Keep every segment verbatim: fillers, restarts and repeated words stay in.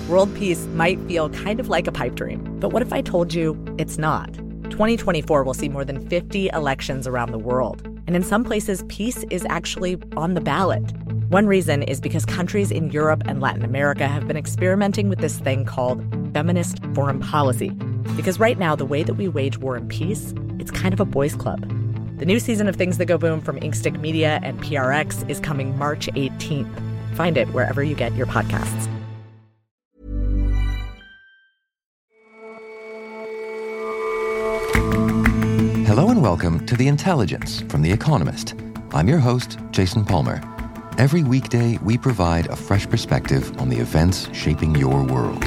World peace might feel kind of like a pipe dream, but what if I told you it's not? twenty twenty-four will see more than fifty elections around the world, and in some places, peace is actually on the ballot. One reason is because countries in Europe and Latin America have been experimenting with this thing called feminist foreign policy. Because right now, the way that we wage war and peace, it's kind of a boys' club. The new season of Things That Go Boom from Inkstick Media and P R X is coming March eighteenth. Find it wherever you get your podcasts. Hello and welcome to The Intelligence from The Economist. I'm your host, Jason Palmer. Every weekday, we provide a fresh perspective on the events shaping your world.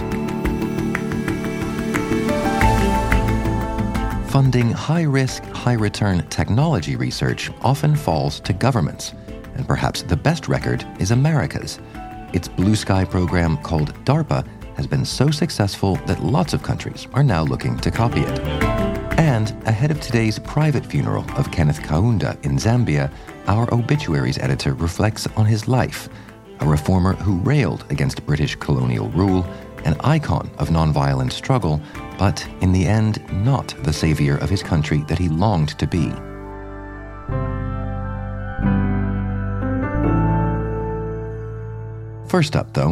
Funding high-risk, high-return technology research often falls to governments, and perhaps the best record is America's. Its Blue Sky program, called DARPA, has been so successful that lots of countries are now looking to copy it. And ahead of today's private funeral of Kenneth Kaunda in Zambia, our obituaries editor reflects on his life, a reformer who railed against British colonial rule, an icon of nonviolent struggle, but in the end, not the savior of his country that he longed to be. First up, though,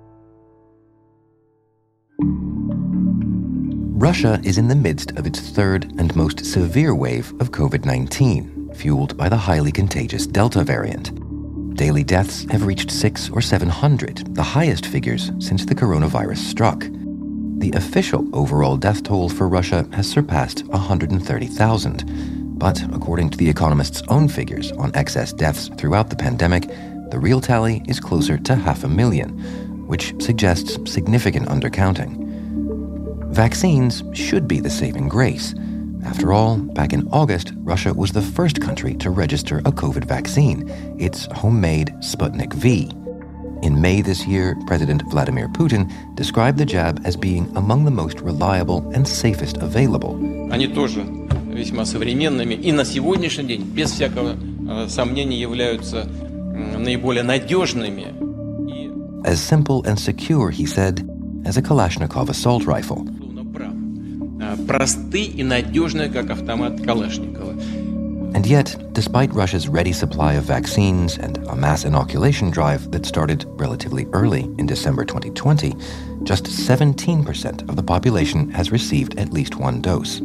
Russia is in the midst of its third and most severe wave of covid nineteen, fueled by the highly contagious Delta variant. Daily deaths have reached six or seven hundred, the highest figures since the coronavirus struck. The official overall death toll for Russia has surpassed one hundred thirty thousand. But according to The Economist's own figures on excess deaths throughout the pandemic, the real tally is closer to half a million, which suggests significant undercounting. Vaccines should be the saving grace. After all, back in August, Russia was the first country to register a COVID vaccine, its homemade Sputnik V. In May this year, President Vladimir Putin described the jab as being among the most reliable and safest available. Они тоже весьма современными и на сегодняшний день, без всякого сомнения, являются наиболее надежными. As simple and secure, he said, as a Kalashnikov assault rifle. Просты и надежны, как автомат Калашникова. And yet, despite Russia's ready supply of vaccines and a mass inoculation drive that started relatively early in December twenty twenty, just seventeen percent of the population has received at least one dose.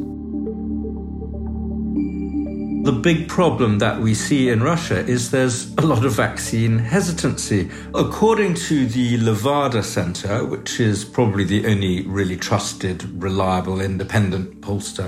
The big problem that we see in Russia is there's a lot of vaccine hesitancy. According to the Levada Center, which is probably the only really trusted, reliable, independent pollster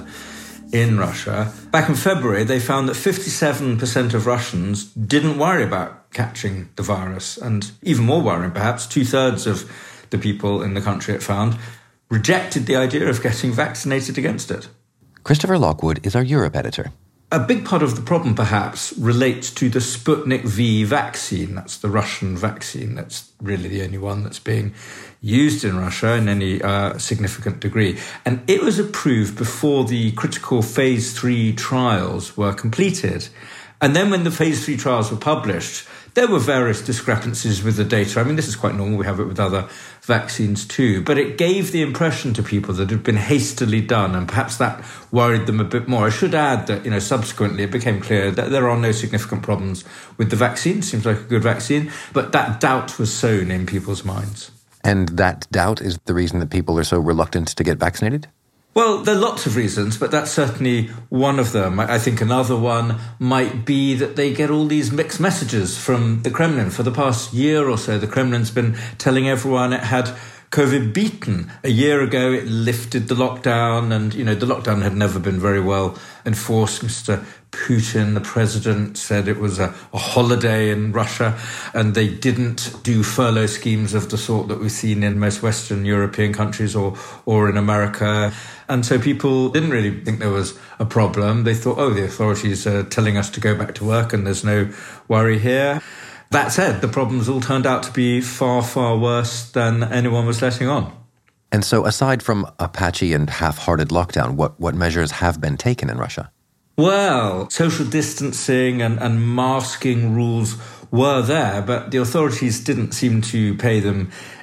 in Russia, back in February, they found that fifty-seven percent of Russians didn't worry about catching the virus. And even more worrying, perhaps, two-thirds of the people in the country, it found, rejected the idea of getting vaccinated against it. Christopher Lockwood is our Europe editor. A big part of the problem, perhaps, relates to the Sputnik V vaccine. That's the Russian vaccine. That's really the only one that's being used in Russia in any uh, significant degree. And it was approved before the critical phase three trials were completed. And then when the phase three trials were published, there were various discrepancies with the data. I mean, this is quite normal. We have it with other vaccines too. But it gave the impression to people that it had been hastily done, and perhaps that worried them a bit more. I should add that, you know, subsequently it became clear that there are no significant problems with the vaccine. It seems like a good vaccine. But that doubt was sown in people's minds. And that doubt is the reason that people are so reluctant to get vaccinated? Well, there are lots of reasons, but that's certainly one of them. I think another one might be that they get all these mixed messages from the Kremlin. For the past year or so, the Kremlin's been telling everyone it had COVID beaten. A year ago, it lifted the lockdown, and, you know, the lockdown had never been very well enforced. Mister Putin, the president, said it was a, a holiday in Russia, and they didn't do furlough schemes of the sort that we've seen in most Western European countries or, or in America. And so people didn't really think there was a problem. They thought, oh, the authorities are telling us to go back to work and there's no worry here. That said, the problems all turned out to be far, far worse than anyone was letting on. And so aside from a patchy and half-hearted lockdown, what, what measures have been taken in Russia? Well, social distancing and, and masking rules were there, but the authorities didn't seem to pay them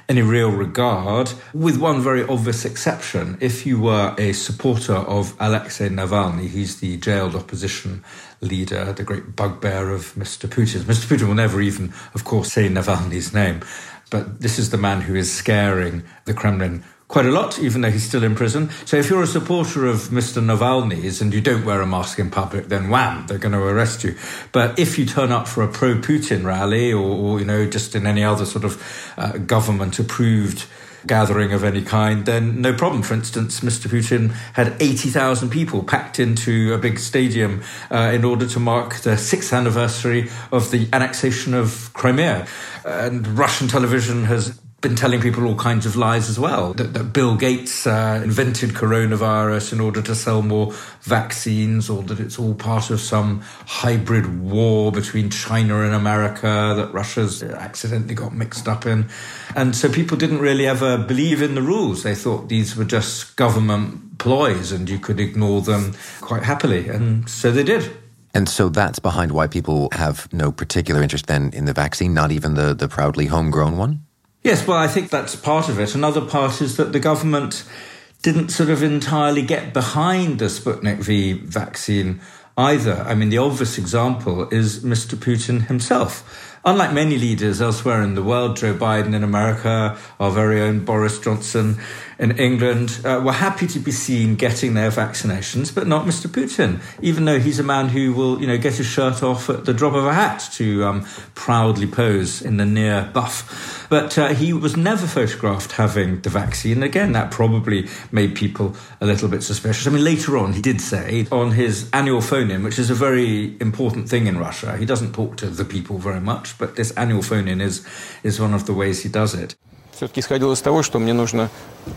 any real regard, with one very obvious exception. If you were a supporter of Alexei Navalny, he's the jailed opposition leader, the great bugbear of Mister Putin. Mister Putin will never even, of course, say Navalny's name, but this is the man who is scaring the Kremlin quite a lot, even though he's still in prison. So if you're a supporter of Mister Navalny's and you don't wear a mask in public, then wham, they're going to arrest you. But if you turn up for a pro-Putin rally or, or you know, just in any other sort of uh, government-approved gathering of any kind, then no problem. For instance, Mister Putin had eighty thousand people packed into a big stadium uh, in order to mark the sixth anniversary of the annexation of Crimea. And Russian television has been telling people all kinds of lies as well, that, that Bill Gates uh, invented coronavirus in order to sell more vaccines, or that it's all part of some hybrid war between China and America that Russia's accidentally got mixed up in. And so people didn't really ever believe in the rules. They thought these were just government ploys and you could ignore them quite happily. And so they did. And so that's behind why people have no particular interest then in the vaccine, not even the, the proudly homegrown one? Yes, well, I think that's part of it. Another part is that the government didn't sort of entirely get behind the Sputnik V vaccine either. I mean, the obvious example is Mister Putin himself. Unlike many leaders elsewhere in the world, Joe Biden in America, our very own Boris Johnson in England, uh, were happy to be seen getting their vaccinations, but not Mister Putin, even though he's a man who will, you know, get his shirt off at the drop of a hat to um, proudly pose in the near buff. But uh, he was never photographed having the vaccine. Again, that probably made people a little bit suspicious. I mean, later on, he did say on his annual phone-in, which is a very important thing in Russia, he doesn't talk to the people very much, but this annual phone-in is, is one of the ways he does it. Все-таки исходил из того, что мне нужно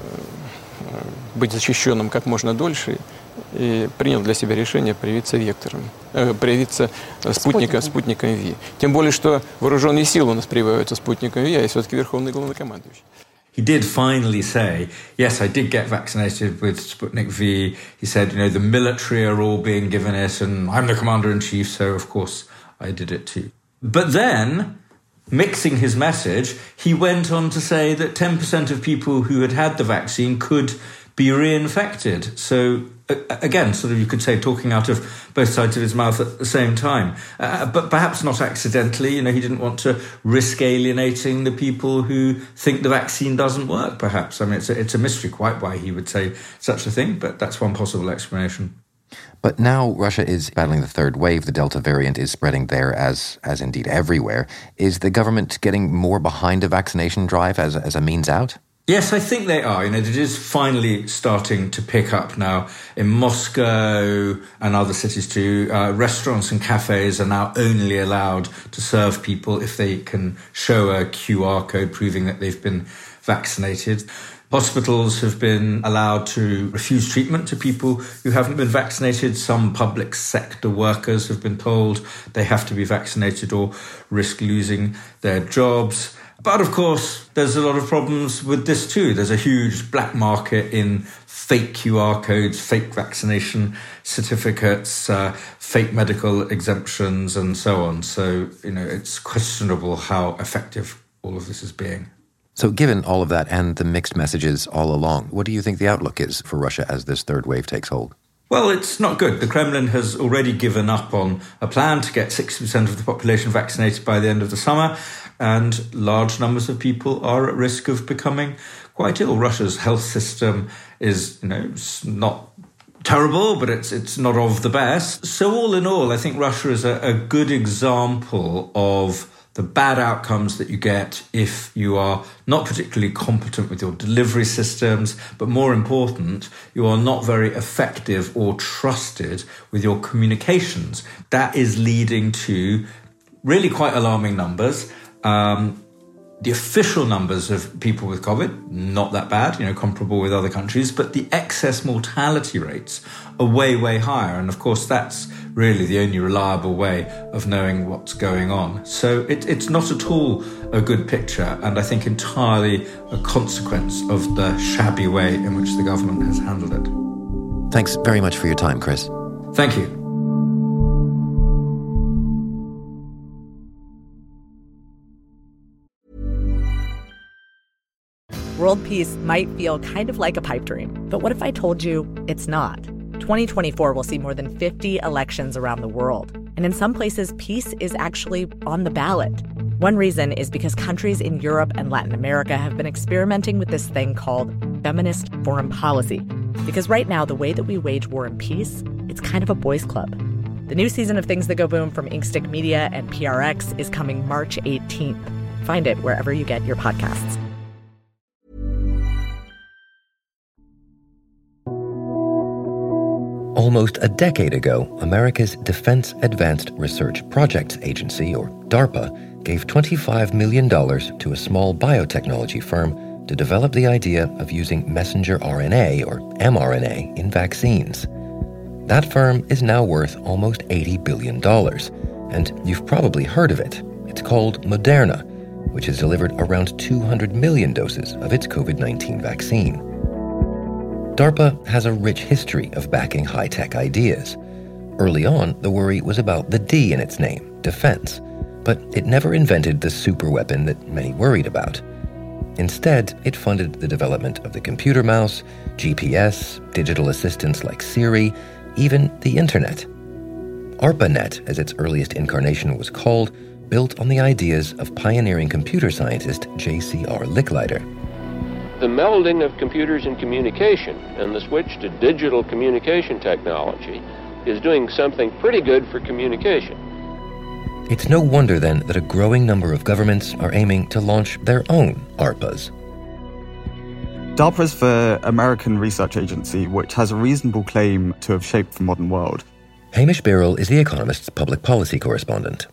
быть защищенным как можно дольше, и принял для себя решение привиться вектором, э, привиться спутником, спутником Ви. Тем более, что вооруженные силы у нас прививаются спутником Ви, а я все-таки верховный главнокомандующий. He did finally say, yes, I did get vaccinated with Sputnik V. He said, you know, the military are all being given it, and I'm the commander-in-chief, so of course I did it too. But then, mixing his message, he went on to say that ten percent of people who had had the vaccine could be reinfected. So, again, sort of you could say talking out of both sides of his mouth at the same time. Uh, but perhaps not accidentally. You know, he didn't want to risk alienating the people who think the vaccine doesn't work, perhaps. I mean, it's a, it's a mystery quite why he would say such a thing, but that's one possible explanation. But now Russia is battling the third wave. The Delta variant is spreading there as as indeed everywhere. Is the government getting more behind a vaccination drive as, as a means out? Yes, I think they are. You know, it is finally starting to pick up now in Moscow and other cities too. Uh, restaurants and cafes are now only allowed to serve people if they can show a Q R code proving that they've been vaccinated. Hospitals have been allowed to refuse treatment to people who haven't been vaccinated. Some public sector workers have been told they have to be vaccinated or risk losing their jobs. But of course, there's a lot of problems with this too. There's a huge black market in fake Q R codes, fake vaccination certificates, uh, fake medical exemptions, and so on. So, you know, it's questionable how effective all of this is being. So given all of that and the mixed messages all along, what do you think the outlook is for Russia as this third wave takes hold? Well, it's not good. The Kremlin has already given up on a plan to get sixty percent of the population vaccinated by the end of the summer, and large numbers of people are at risk of becoming quite ill. Russia's health system is, you know, not terrible, but it's it's not of the best. So all in all, I think Russia is a, a good example of the bad outcomes that you get if you are not particularly competent with your delivery systems, but more important, you are not very effective or trusted with your communications. That is leading to really quite alarming numbers. Um, the official numbers of people with COVID, not that bad, you know, comparable with other countries, but the excess mortality rates are way, way higher. And of course, that's really the only reliable way of knowing what's going on. So it, it's not at all a good picture, and I think entirely a consequence of the shabby way in which the government has handled it. Thanks very much for your time, Chris. Thank you. World peace might feel kind of like a pipe dream, but what if I told you it's not? twenty twenty-four will see more than fifty elections around the world, and in some places, peace is actually on the ballot. One reason is because countries in Europe and Latin America have been experimenting with this thing called feminist foreign policy. Because right now, the way that we wage war and peace, it's kind of a boys' club. The new season of Things That Go Boom from Inkstick Media and P R X is coming March eighteenth. Find it wherever you get your podcasts. Almost a decade ago, America's Defense Advanced Research Projects Agency, or DARPA, gave twenty-five million dollars to a small biotechnology firm to develop the idea of using messenger R N A, or mRNA, in vaccines. That firm is now worth almost eighty billion dollars, and you've probably heard of it. It's called Moderna, which has delivered around two hundred million doses of its COVID nineteen vaccine. DARPA has a rich history of backing high-tech ideas. Early on, the worry was about the D in its name, defense, but it never invented the superweapon that many worried about. Instead, it funded the development of the computer mouse, G P S, digital assistants like Siri, even the internet. ARPANET, as its earliest incarnation was called, built on the ideas of pioneering computer scientist J C R Licklider. The melding of computers and communication and the switch to digital communication technology is doing something pretty good for communication. It's no wonder then that a growing number of governments are aiming to launch their own ARPAs. DARPA is the American Research Agency, which has a reasonable claim to have shaped the modern world. Hamish Birrell is The Economist's public policy correspondent.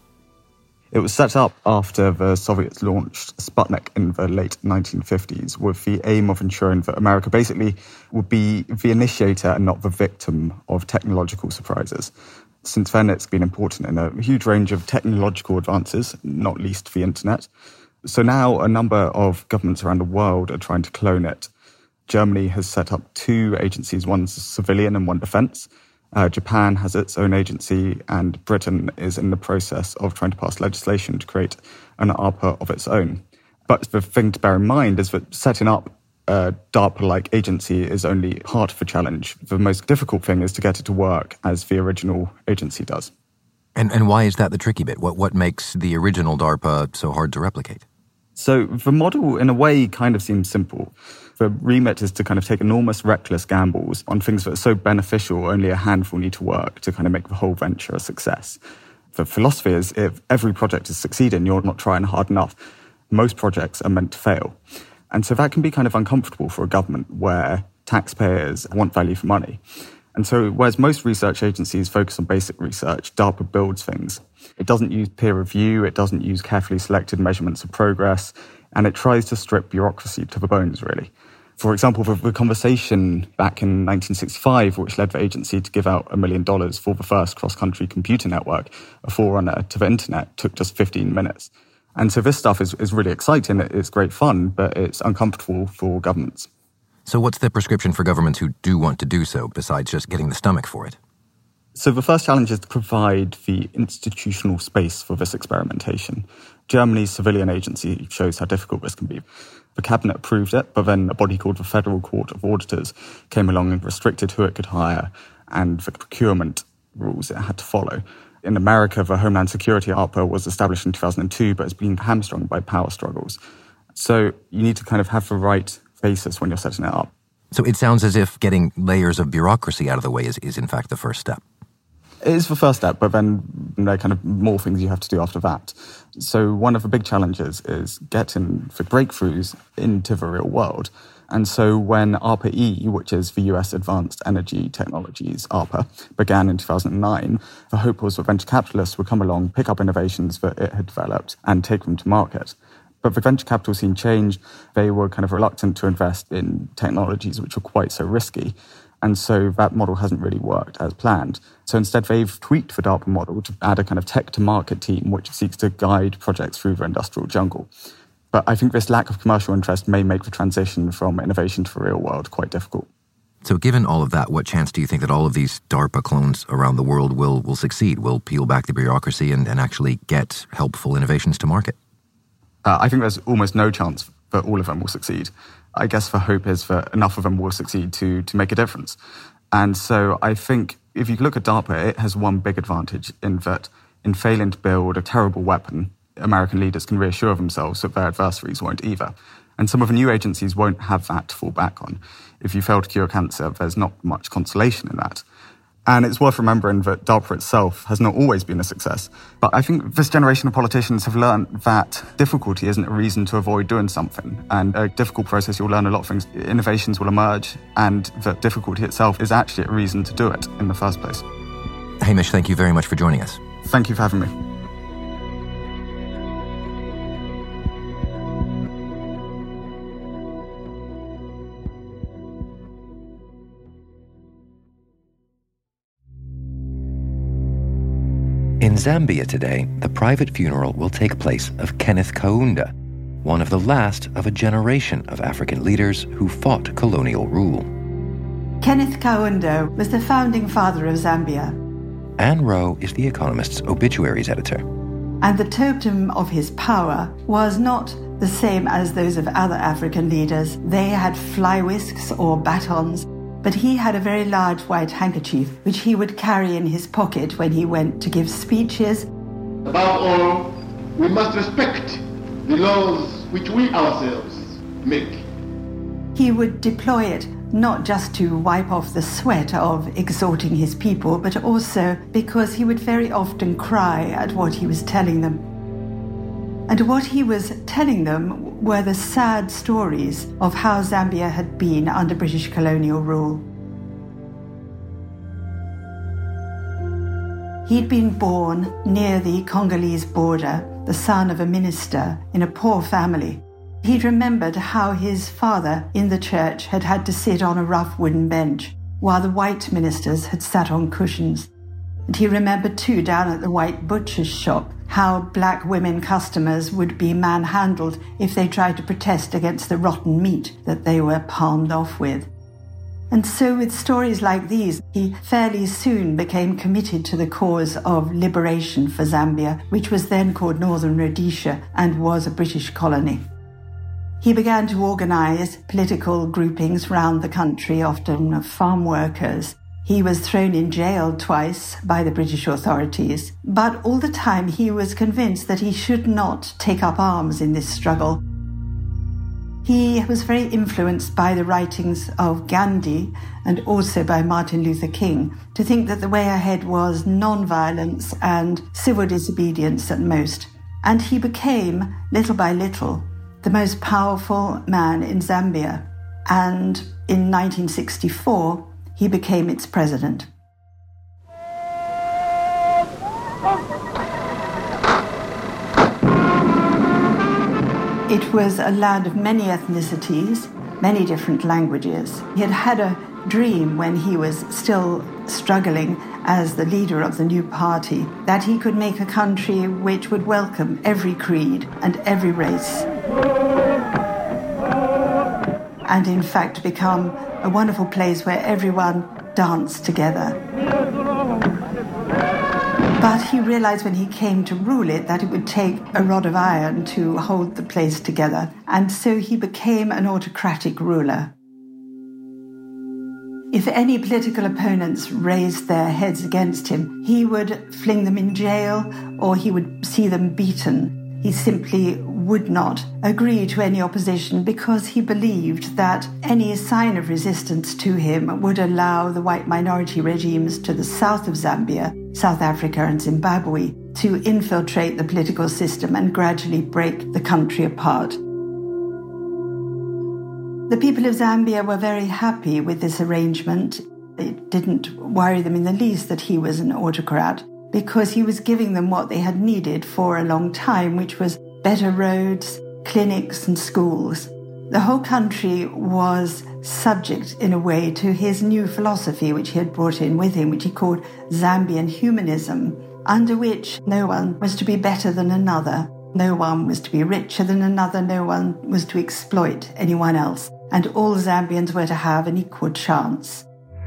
It was set up after the Soviets launched Sputnik in the late nineteen fifties with the aim of ensuring that America basically would be the initiator and not the victim of technological surprises. Since then, it's been important in a huge range of technological advances, not least the internet. So now a number of governments around the world are trying to clone it. Germany has set up two agencies, one's civilian and one defense. Uh, Japan has its own agency, and Britain is in the process of trying to pass legislation to create an ARPA of its own. But the thing to bear in mind is that setting up a DARPA-like agency is only part of the challenge. The most difficult thing is to get it to work as the original agency does. And and why is that the tricky bit? What what makes the original DARPA so hard to replicate? So the model, in a way, kind of seems simple. The remit is to kind of take enormous, reckless gambles on things that are so beneficial only a handful need to work to kind of make the whole venture a success. The philosophy is if every project is succeeding, you're not trying hard enough. Most projects are meant to fail. And so that can be kind of uncomfortable for a government where taxpayers want value for money. And so whereas most research agencies focus on basic research, DARPA builds things. It doesn't use peer review, it doesn't use carefully selected measurements of progress, and it tries to strip bureaucracy to the bones, really. For example, the, the conversation back in nineteen sixty-five, which led the agency to give out a million dollars for the first cross-country computer network, a forerunner to the internet, took just fifteen minutes. And so this stuff is, is really exciting, it's great fun, but it's uncomfortable for governments. So what's the prescription for governments who do want to do so, besides just getting the stomach for it? So the first challenge is to provide the institutional space for this experimentation. Germany's civilian agency shows how difficult this can be. The cabinet approved it, but then a body called the Federal Court of Auditors came along and restricted who it could hire and the procurement rules it had to follow. In America, the Homeland Security ARPA was established in two thousand two, but it's been hamstrung by power struggles. So you need to kind of have the right basis when you're setting it up. So it sounds as if getting layers of bureaucracy out of the way is, is in fact the first step. It is the first step, but then there are kind of more things you have to do after that. So one of the big challenges is getting the breakthroughs into the real world. And so when ARPA-E, which is the U S Advanced Energy Technologies ARPA, began in two thousand nine, the hope was that venture capitalists would come along, pick up innovations that it had developed, and take them to market. But the venture capital scene changed. They were kind of reluctant to invest in technologies which were quite so risky. And so that model hasn't really worked as planned. So instead, they've tweaked the DARPA model to add a kind of tech-to-market team which seeks to guide projects through the industrial jungle. But I think this lack of commercial interest may make the transition from innovation to the real world quite difficult. So given all of that, what chance do you think that all of these DARPA clones around the world will will succeed, will peel back the bureaucracy and, and actually get helpful innovations to market? Uh, I think there's almost no chance that all of them will succeed. I guess the hope is that enough of them will succeed to, to make a difference. And so I think if you look at DARPA, it has one big advantage in that in failing to build a terrible weapon, American leaders can reassure themselves that their adversaries won't either. And some of the new agencies won't have that to fall back on. If you fail to cure cancer, there's not much consolation in that. And it's worth remembering that DARPA itself has not always been a success. But I think this generation of politicians have learned that difficulty isn't a reason to avoid doing something. And a difficult process, you'll learn a lot of things. Innovations will emerge, and that difficulty itself is actually a reason to do it in the first place. Hamish, thank you very much for joining us. Thank you for having me. In Zambia today, the private funeral will take place of Kenneth Kaunda, one of the last of a generation of African leaders who fought colonial rule. Kenneth Kaunda was the founding father of Zambia. Anne Rowe is The Economist's obituaries editor. And the totem of his power was not the same as those of other African leaders. They had fly whisks or batons, but he had a very large white handkerchief, which he would carry in his pocket when he went to give speeches. Above all, we must respect the laws which we ourselves make. He would deploy it not just to wipe off the sweat of exhorting his people, but also because he would very often cry at what he was telling them. And what he was telling them were the sad stories of how Zambia had been under British colonial rule. He'd been born near the Congolese border, the son of a minister in a poor family. He'd remembered how his father in the church had had to sit on a rough wooden bench, while the white ministers had sat on cushions. And he remembered too, down at the white butcher's shop, how black women customers would be manhandled if they tried to protest against the rotten meat that they were palmed off with. And so with stories like these, he fairly soon became committed to the cause of liberation for Zambia, which was then called Northern Rhodesia and was a British colony. He began to organise political groupings round the country, often of farm workers. He was thrown in jail twice by the British authorities, but all the time he was convinced that he should not take up arms in this struggle. He was very influenced by the writings of Gandhi and also by Martin Luther King to think that the way ahead was non-violence and civil disobedience at most. And he became, little by little, the most powerful man in Zambia. And in nineteen sixty-four, he became its president. It was a land of many ethnicities, many different languages. He had had a dream when he was still struggling as the leader of the new party, that he could make a country which would welcome every creed and every race, and in fact become a wonderful place where everyone danced together. But he realized when he came to rule it that it would take a rod of iron to hold the place together, and so he became an autocratic ruler. If any political opponents raised their heads against him, he would fling them in jail or he would see them beaten. He simply would not agree to any opposition because he believed that any sign of resistance to him would allow the white minority regimes to the south of Zambia, South Africa and Zimbabwe, to infiltrate the political system and gradually break the country apart. The people of Zambia were very happy with this arrangement. It didn't worry them in the least that he was an autocrat, because he was giving them what they had needed for a long time, which was better roads, clinics and schools. The whole country was subject, in a way, to his new philosophy, which he had brought in with him, which he called Zambian humanism, under which no one was to be better than another, no one was to be richer than another, no one was to exploit anyone else, and all Zambians were to have an equal chance.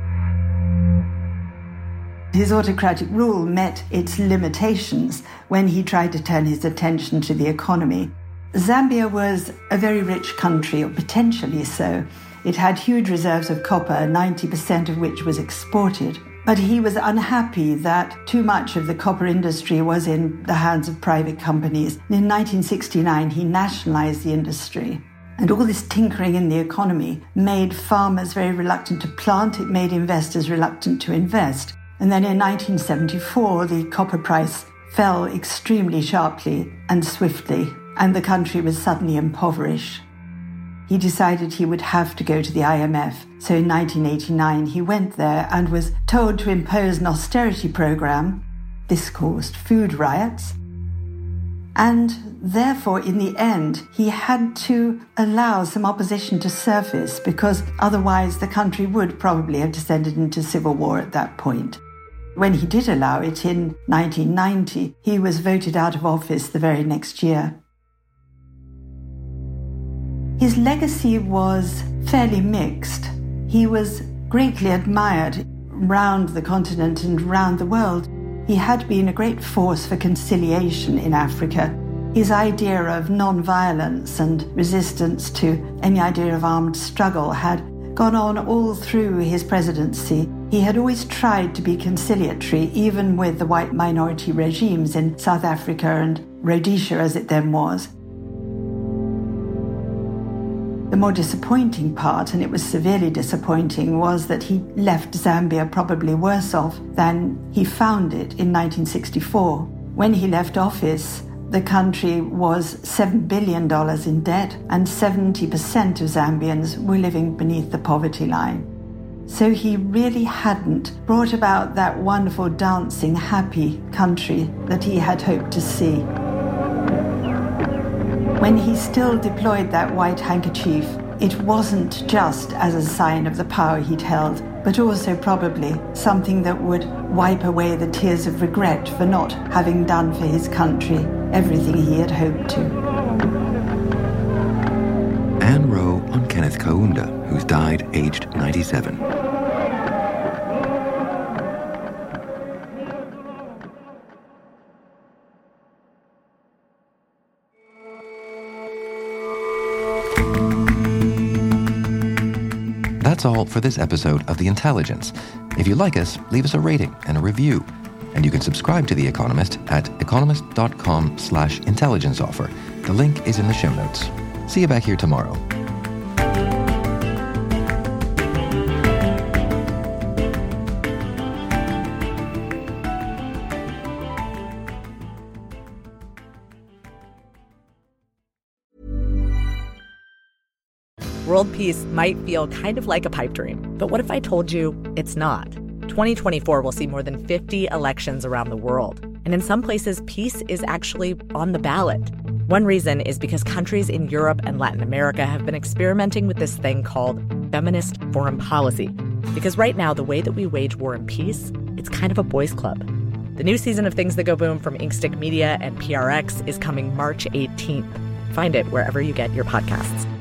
His autocratic rule met its limitations when he tried to turn his attention to the economy. Zambia was a very rich country, or potentially so. It had huge reserves of copper, ninety percent of which was exported. But he was unhappy that too much of the copper industry was in the hands of private companies. In nineteen sixty-nine, he nationalized the industry. And all this tinkering in the economy made farmers very reluctant to plant. It made investors reluctant to invest. And then in nineteen seventy-four, the copper price fell extremely sharply and swiftly, and the country was suddenly impoverished. He decided he would have to go to the I M F. So in nineteen eighty-nine, he went there and was told to impose an austerity program. This caused food riots. And therefore, in the end, he had to allow some opposition to surface, because otherwise the country would probably have descended into civil war at that point. When he did allow it in nineteen ninety, he was voted out of office the very next year. His legacy was fairly mixed. He was greatly admired round the continent and round the world. He had been a great force for conciliation in Africa. His idea of non-violence and resistance to any idea of armed struggle had gone on all through his presidency. He had always tried to be conciliatory, even with the white minority regimes in South Africa and Rhodesia, as it then was. The more disappointing part, and it was severely disappointing, was that he left Zambia probably worse off than he found it in nineteen sixty-four. When he left office, the country was seven billion dollars in debt, and seventy percent of Zambians were living beneath the poverty line. So he really hadn't brought about that wonderful, dancing, happy country that he had hoped to see. When he still deployed that white handkerchief, it wasn't just as a sign of the power he'd held, but also probably something that would wipe away the tears of regret for not having done for his country everything he had hoped to. Anne Rowe on Kenneth Kaunda, who's died aged ninety-seven. That's all for this episode of The Intelligence. If you like us, leave us a rating and a review. And you can subscribe to The Economist at economist.com slash intelligence offer. The link is in the show notes. See you back here tomorrow. World peace might feel kind of like a pipe dream, but what if I told you it's not? twenty twenty-four will see more than fifty elections around the world, and in some places, peace is actually on the ballot. One reason is because countries in Europe and Latin America have been experimenting with this thing called feminist foreign policy. Because right now, the way that we wage war and peace, it's kind of a boys' club. The new season of Things That Go Boom from Inkstick Media and P R X is coming March eighteenth. Find it wherever you get your podcasts.